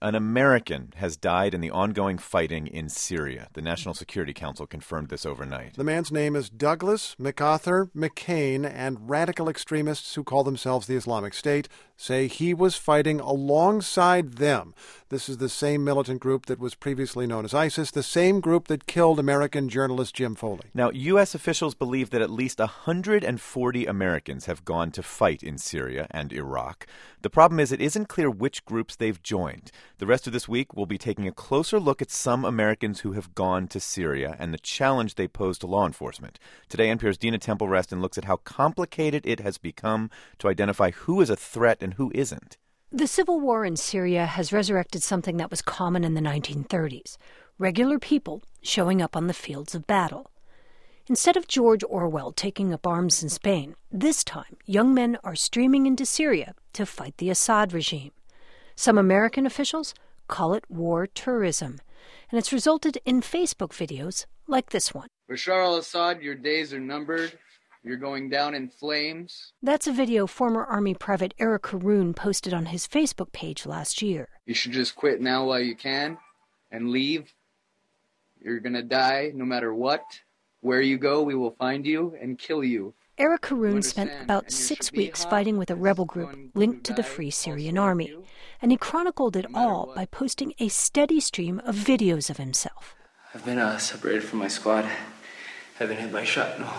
an American has died in the ongoing fighting in Syria. The National Security Council confirmed this overnight. The man's name is Douglas MacArthur McCain, and radical extremists who call themselves the Islamic State say he was fighting alongside them. This is the same militant group that was previously known as ISIS, the same group that killed American journalist Jim Foley. Now, U.S. officials believe that at least 140 Americans have gone to fight in Syria and Iraq. The problem is it isn't clear which groups they've joined. The rest of this week, we'll be taking a closer look at some Americans who have gone to Syria and the challenge they pose to law enforcement. Today, NPR's Dina Temple-Reston looks at how complicated it has become to identify who is a threat and who isn't. The civil war in Syria has resurrected something that was common in the 1930s, regular people showing up on the fields of battle. Instead of George Orwell taking up arms in Spain, this time young men are streaming into Syria to fight the Assad regime. Some American officials call it war tourism, and it's resulted in Facebook videos like this one. Bashar al-Assad, your days are numbered. You're going down in flames. That's a video former Army Private Eric Haroun posted on his Facebook page last year. You should just quit now while you can and leave. You're going to die no matter what. Where you go, we will find you and kill you. Eric Haroun spent about 6 weeks fighting with a rebel group linked to the Free Syrian Army, and he chronicled it all by posting a steady stream of videos of himself. I've been separated from my squad. Haven't hit my shot, no.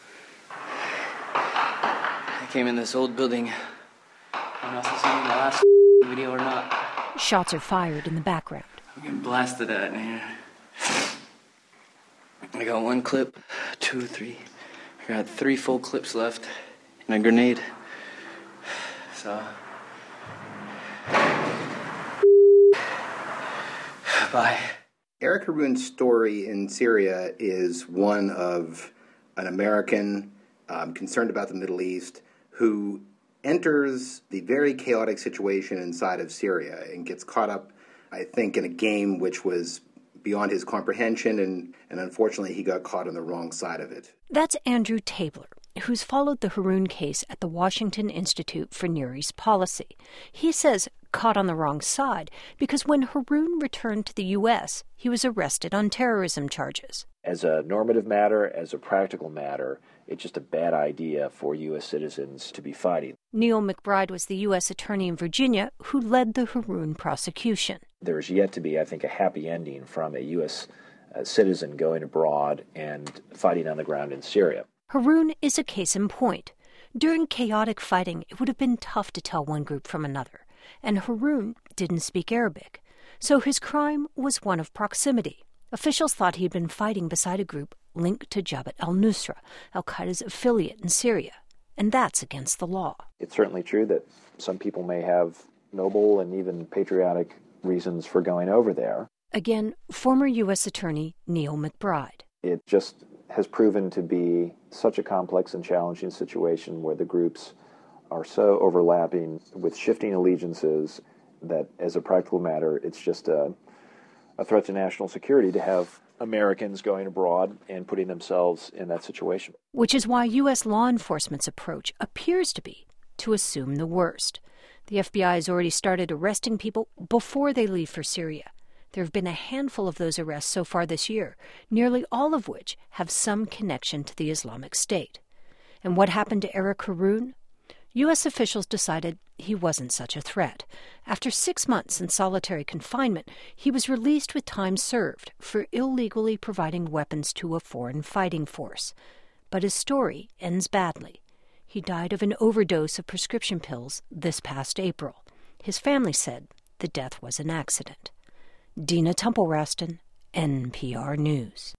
I came in this old building. I don't know if you've seen the last video or not. Shots are fired in the background. I'm getting blasted at here. I got 1 clip, 2, 3. I got 3 full clips left and a grenade. So, bye. Eric Haroun's story in Syria is one of an American concerned about the Middle East who enters the very chaotic situation inside of Syria and gets caught up, I think, in a game which was beyond his comprehension, and unfortunately he got caught on the wrong side of it. That's Andrew Tabler, who's followed the Haroun case at the Washington Institute for Near East Policy. He says caught on the wrong side because when Haroun returned to the U.S., he was arrested on terrorism charges. As a normative matter, as a practical matter, it's just a bad idea for U.S. citizens to be fighting. Neil McBride was the U.S. attorney in Virginia who led the Haroun prosecution. There's yet to be, I think, a happy ending from a U.S. Citizen going abroad and fighting on the ground in Syria. Haroun is a case in point. During chaotic fighting, it would have been tough to tell one group from another, and Haroun didn't speak Arabic, so his crime was one of proximity. Officials thought he had been fighting beside a group linked to Jabhat al-Nusra, al-Qaeda's affiliate in Syria, and that's against the law. It's certainly true that some people may have noble and even patriotic reasons for going over there. Again, former U.S. Attorney Neil McBride. It just has proven to be such a complex and challenging situation where the groups are so overlapping with shifting allegiances that, as a practical matter, it's just a threat to national security to have Americans going abroad and putting themselves in that situation. Which is why U.S. law enforcement's approach appears to be to assume the worst. The FBI has already started arresting people before they leave for Syria. There have been a handful of those arrests so far this year, nearly all of which have some connection to the Islamic State. And what happened to Eric Haroun? U.S. officials decided he wasn't such a threat. After 6 months in solitary confinement, he was released with time served for illegally providing weapons to a foreign fighting force. But his story ends badly. He died of an overdose of prescription pills this past April. His family said the death was an accident. Dina Temple-Reston, NPR News.